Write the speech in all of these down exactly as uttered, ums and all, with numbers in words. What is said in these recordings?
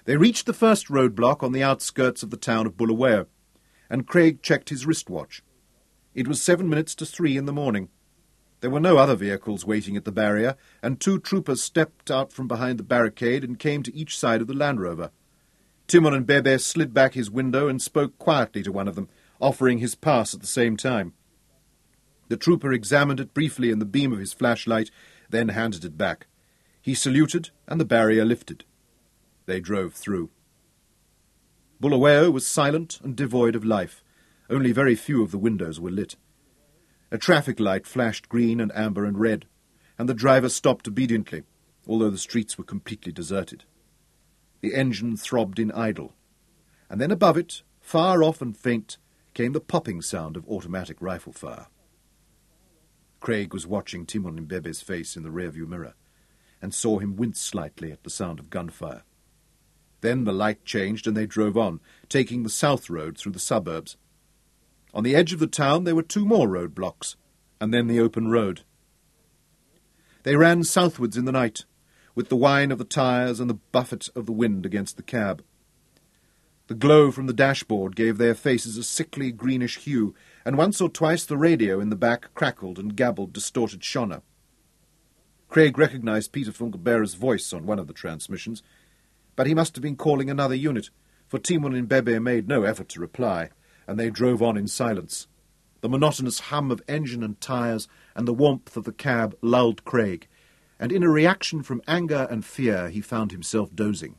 They reached the first roadblock on the outskirts of the town of Bulawayo, and Craig checked his wristwatch. It was seven minutes to three in the morning. There were no other vehicles waiting at the barrier, and two troopers stepped out from behind the barricade and came to each side of the Land Rover. Timon Mbebe slid back his window and spoke quietly to one of them, offering his pass at the same time. The trooper examined it briefly in the beam of his flashlight, then handed it back. He saluted, and the barrier lifted. They drove through. Bulawayo was silent and devoid of life. Only very few of the windows were lit. A traffic light flashed green and amber and red, and the driver stopped obediently, although the streets were completely deserted. The engine throbbed in idle, and then above it, far off and faint, came the popping sound of automatic rifle fire. Craig was watching Timon Mbebe's face in the rearview mirror, and saw him wince slightly at the sound of gunfire. Then the light changed, and they drove on, taking the south road through the suburbs. On the edge of the town there were two more roadblocks, and then the open road. They ran southwards in the night, with the whine of the tyres and the buffet of the wind against the cab. The glow from the dashboard gave their faces a sickly greenish hue, and once or twice the radio in the back crackled and gabbled distorted Shona. Craig recognized Peter Funkelbearer's voice on one of the transmissions, but he must have been calling another unit, for Timon Mbebe made no effort to reply, and they drove on in silence. The monotonous hum of engine and tyres and the warmth of the cab lulled Craig, and in a reaction from anger and fear he found himself dozing.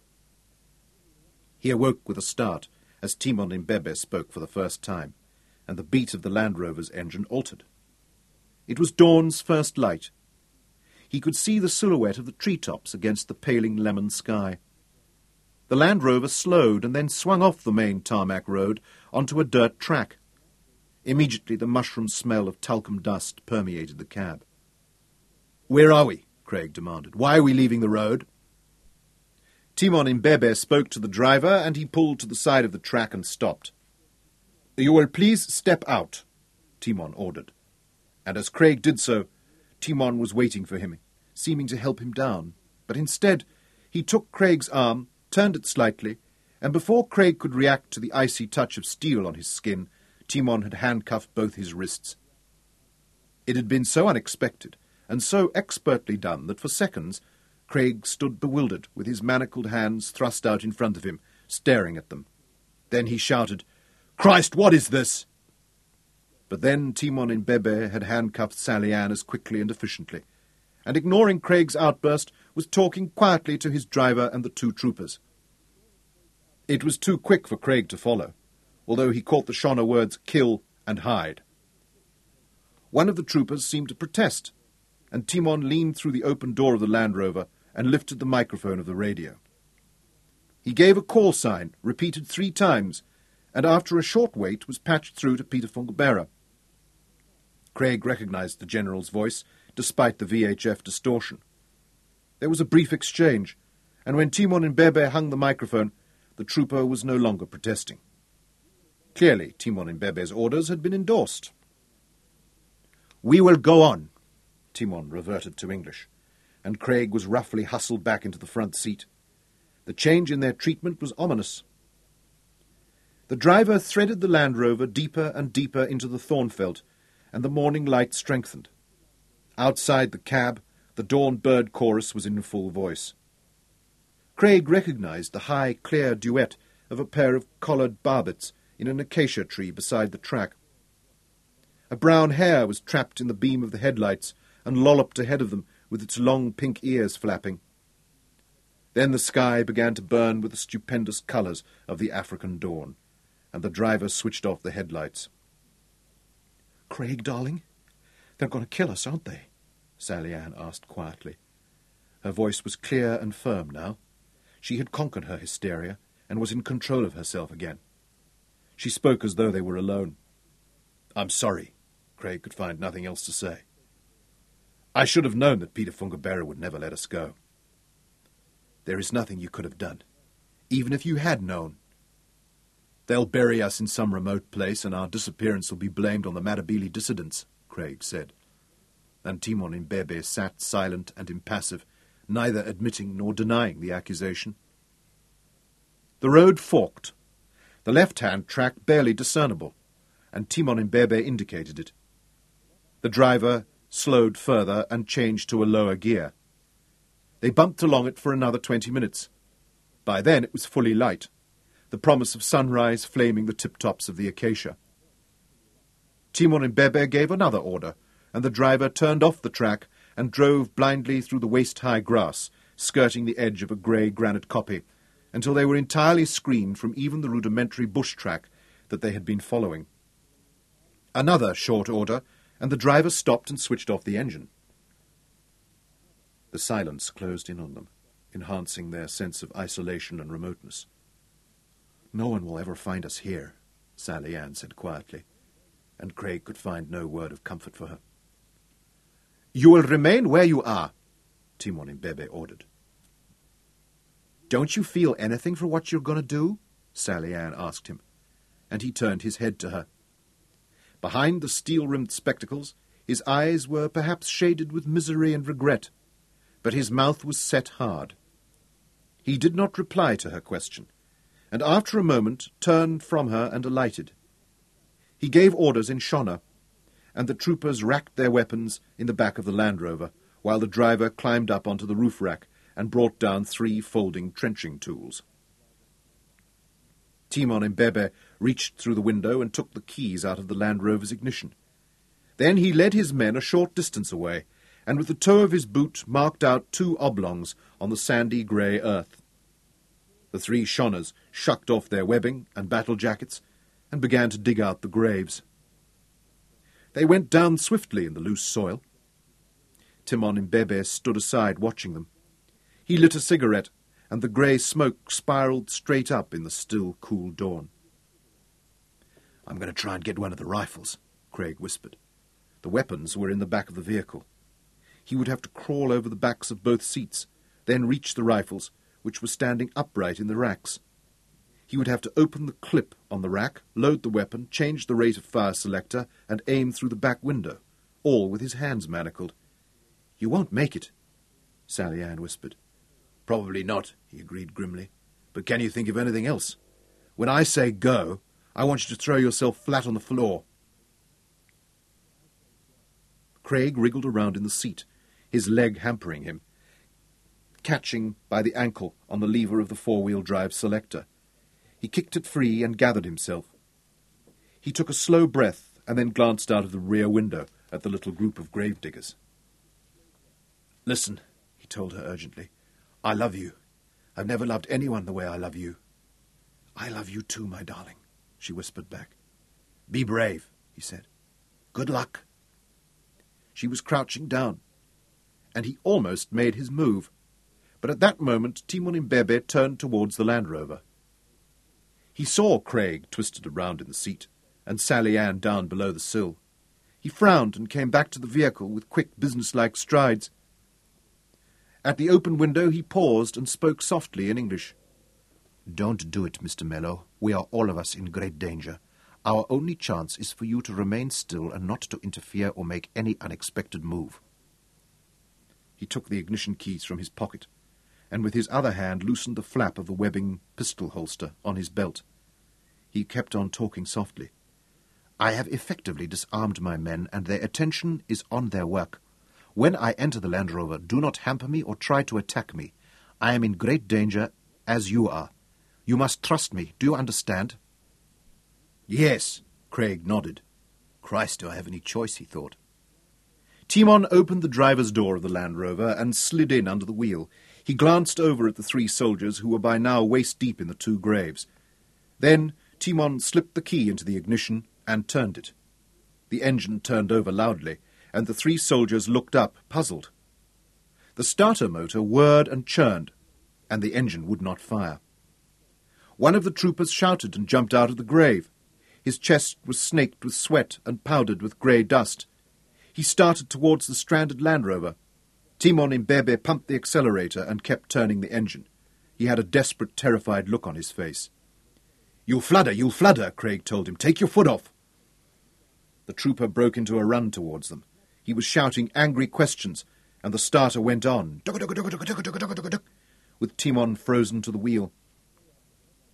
He awoke with a start as Timon Mbebe spoke for the first time, and the beat of the Land Rover's engine altered. It was dawn's first light. He could see the silhouette of the treetops against the paling lemon sky. The Land Rover slowed and then swung off the main tarmac road onto a dirt track. Immediately the mushroom smell of talcum dust permeated the cab. "Where are we?" Craig demanded. "Why are we leaving the road?" Timon Mbebe spoke to the driver, and he pulled to the side of the track and stopped. "You will please step out," Timon ordered. And as Craig did so, Timon was waiting for him, seeming to help him down. But instead, he took Craig's arm, turned it slightly, and before Craig could react to the icy touch of steel on his skin, Timon had handcuffed both his wrists. It had been so unexpected and so expertly done that for seconds Craig stood bewildered, with his manacled hands thrust out in front of him, staring at them. Then he shouted, "Christ, what is this?" But then Timon Mbebe had handcuffed Sally Ann as quickly and efficiently, and ignoring Craig's outburst, was talking quietly to his driver and the two troopers. It was too quick for Craig to follow, although he caught the Shona words "kill" and "hide." One of the troopers seemed to protest, and Timon leaned through the open door of the Land Rover and lifted the microphone of the radio. He gave a call sign, repeated three times, and after a short wait was patched through to Peter Funkelbearer. Craig recognized the General's voice, despite the V H F distortion. There was a brief exchange, and when Timon Mbebe hung the microphone, the trooper was no longer protesting. Clearly, Timon Mbebe's orders had been endorsed. "We will go on," Timon reverted to English, and Craig was roughly hustled back into the front seat. The change in their treatment was ominous. The driver threaded the Land Rover deeper and deeper into the Thornfelt, and the morning light strengthened. Outside the cab, the dawn bird chorus was in full voice. Craig recognized the high, clear duet of a pair of collared barbets in an acacia tree beside the track. A brown hare was trapped in the beam of the headlights and lolloped ahead of them with its long pink ears flapping. Then the sky began to burn with the stupendous colours of the African dawn, and the driver switched off the headlights. "Craig, darling, they're going to kill us, aren't they?" Sally Ann asked quietly. Her voice was clear and firm now. She had conquered her hysteria and was in control of herself again. She spoke as though they were alone. "I'm sorry." Craig could find nothing else to say. "I should have known that Peter Funkelbearer would never let us go." "There is nothing you could have done, even if you had known. They'll bury us in some remote place, and our disappearance will be blamed on the Matabele dissidents," Craig said. And Timon Mbebe sat silent and impassive, neither admitting nor denying the accusation. The road forked, the left-hand track barely discernible, and Timon Imbebe indicated it. The driver slowed further and changed to a lower gear. They bumped along it for another twenty minutes. By then it was fully light, the promise of sunrise flaming the tip-tops of the acacia. Timon Imbebe gave another order, and the driver turned off the track and drove blindly through the waist-high grass, skirting the edge of a grey granite kopje, until they were entirely screened from even the rudimentary bush track that they had been following. Another short order, and the driver stopped and switched off the engine. The silence closed in on them, enhancing their sense of isolation and remoteness. "No one will ever find us here," Sally Ann said quietly, and Craig could find no word of comfort for her. "You will remain where you are," Timon Imbebe ordered. "Don't you feel anything for what you're going to do?" Sally Ann asked him, and he turned his head to her. Behind the steel-rimmed spectacles, his eyes were perhaps shaded with misery and regret, but his mouth was set hard. He did not reply to her question, and after a moment turned from her and alighted. He gave orders in Shona, and the troopers racked their weapons in the back of the Land Rover, while the driver climbed up onto the roof rack and brought down three folding trenching tools. Timon Imbebe reached through the window and took the keys out of the Land Rover's ignition. Then he led his men a short distance away, and with the toe of his boot marked out two oblongs on the sandy grey earth. The three Shonnas shucked off their webbing and battle jackets and began to dig out the graves. They went down swiftly in the loose soil. Timon Imbebe stood aside watching them. He lit a cigarette, and the grey smoke spiralled straight up in the still, cool dawn. "I'm going to try and get one of the rifles," Craig whispered. The weapons were in the back of the vehicle. He would have to crawl over the backs of both seats, then reach the rifles, which were standing upright in the racks. He would have to open the clip on the rack, load the weapon, change the rate of fire selector, and aim through the back window, all with his hands manacled. "You won't make it," Sally Ann whispered. "Probably not," he agreed grimly. "But can you think of anything else? When I say go, I want you to throw yourself flat on the floor." Craig wriggled around in the seat, his leg hampering him, catching by the ankle on the lever of the four-wheel drive selector. He kicked it free and gathered himself. He took a slow breath and then glanced out of the rear window at the little group of gravediggers. "Listen," he told her urgently. "I love you. I've never loved anyone the way I love you." "I love you too, my darling," she whispered back. "Be brave," he said. "Good luck." She was crouching down, and he almost made his move. But at that moment Timon Imbebe turned towards the Land Rover. He saw Craig twisted around in the seat, and Sally Ann down below the sill. He frowned and came back to the vehicle with quick, business-like strides. At the open window he paused and spoke softly in English. "Don't do it, Mister Mello. We are all of us in great danger. Our only chance is for you to remain still and not to interfere or make any unexpected move." He took the ignition keys from his pocket, and with his other hand loosened the flap of the webbing pistol holster on his belt. He kept on talking softly. "I have effectively disarmed my men, and their attention is on their work. When I enter the Land Rover, do not hamper me or try to attack me. I am in great danger, as you are. You must trust me. Do you understand?" "Yes," Craig nodded. "Christ, do I have any choice?" he thought. Timon opened the driver's door of the Land Rover and slid in under the wheel. He glanced over at the three soldiers who were by now waist-deep in the two graves. Then Timon slipped the key into the ignition and turned it. The engine turned over loudly, and the three soldiers looked up, puzzled. The starter motor whirred and churned, and the engine would not fire. One of the troopers shouted and jumped out of the grave. His chest was snaked with sweat and powdered with grey dust. He started towards the stranded Land Rover. Timon Imbebe pumped the accelerator and kept turning the engine. He had a desperate, terrified look on his face. "You'll flutter, you'll flutter," Craig told him. "Take your foot off." The trooper broke into a run towards them. He was shouting angry questions, and the starter went on, with Timon frozen to the wheel.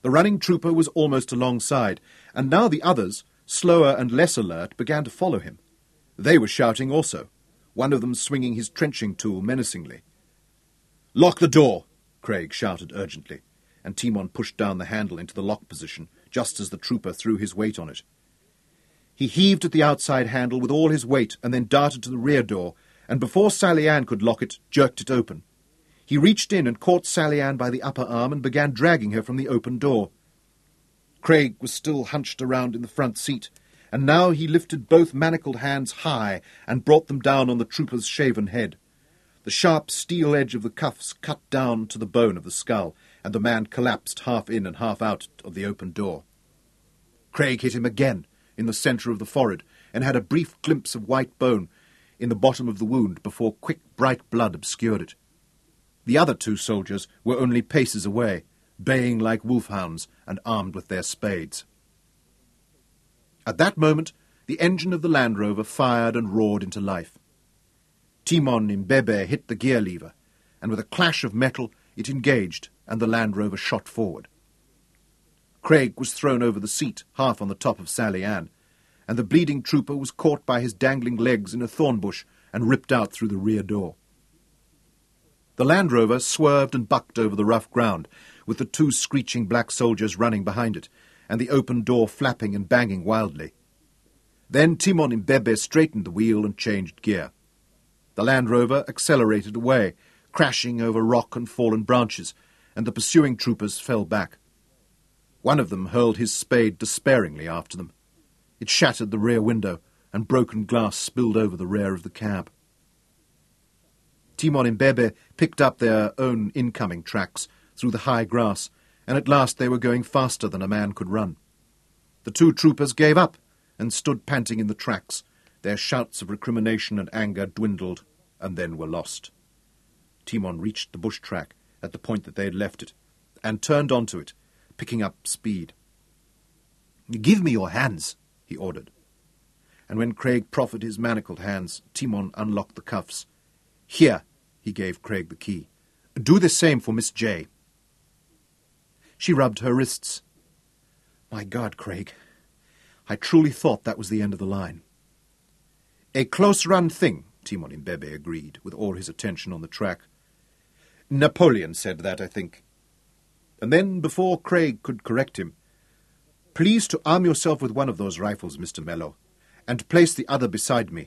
The running trooper was almost alongside, and now the others, slower and less alert, began to follow him. They were shouting also, one of them swinging his trenching tool menacingly. "Lock the door!" Craig shouted urgently, and Timon pushed down the handle into the lock position, just as the trooper threw his weight on it. He heaved at the outside handle with all his weight and then darted to the rear door, and before Sally Ann could lock it, jerked it open. He reached in and caught Sally Ann by the upper arm and began dragging her from the open door. Craig was still hunched around in the front seat, and now he lifted both manacled hands high and brought them down on the trooper's shaven head. The sharp steel edge of the cuffs cut down to the bone of the skull, and the man collapsed half in and half out of the open door. Craig hit him again, in the centre of the forehead, and had a brief glimpse of white bone in the bottom of the wound before quick, bright blood obscured it. The other two soldiers were only paces away, baying like wolfhounds and armed with their spades. At that moment, the engine of the Land Rover fired and roared into life. Timon Imbebe hit the gear lever, and with a clash of metal it engaged, and the Land Rover shot forward. Craig was thrown over the seat, half on the top of Sally Ann, and the bleeding trooper was caught by his dangling legs in a thorn bush and ripped out through the rear door. The Land Rover swerved and bucked over the rough ground, with the two screeching black soldiers running behind it, and the open door flapping and banging wildly. Then Timon Imbebe straightened the wheel and changed gear. The Land Rover accelerated away, crashing over rock and fallen branches, and the pursuing troopers fell back. One of them hurled his spade despairingly after them. It shattered the rear window, and broken glass spilled over the rear of the cab. Timon Imbebe picked up their own incoming tracks through the high grass, and at last they were going faster than a man could run. The two troopers gave up and stood panting in the tracks. Their shouts of recrimination and anger dwindled and then were lost. Timon reached the bush track at the point that they had left it, and turned onto it, picking up speed. "Give me your hands," he ordered. And when Craig proffered his manacled hands, Timon unlocked the cuffs. "Here," he gave Craig the key. "Do the same for Miss J." She rubbed her wrists. "My God, Craig, I truly thought that was the end of the line." "A close-run thing," Timon Imbebe agreed, with all his attention on the track. "Napoleon said that, I think." And then, before Craig could correct him, "Please to arm yourself with one of those rifles, Mister Mello, and place the other beside me."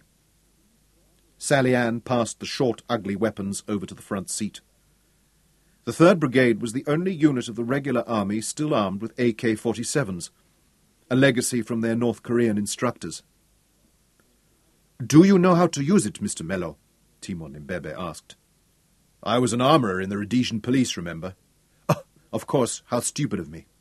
Sally Ann passed the short, ugly weapons over to the front seat. The Third Brigade was the only unit of the regular army still armed with A K forty-sevens, a legacy from their North Korean instructors. "Do you know how to use it, Mister Mello?" Timon Imbebe asked. "I was an armourer in the Rhodesian police, remember?" "Oh, of course, how stupid of me."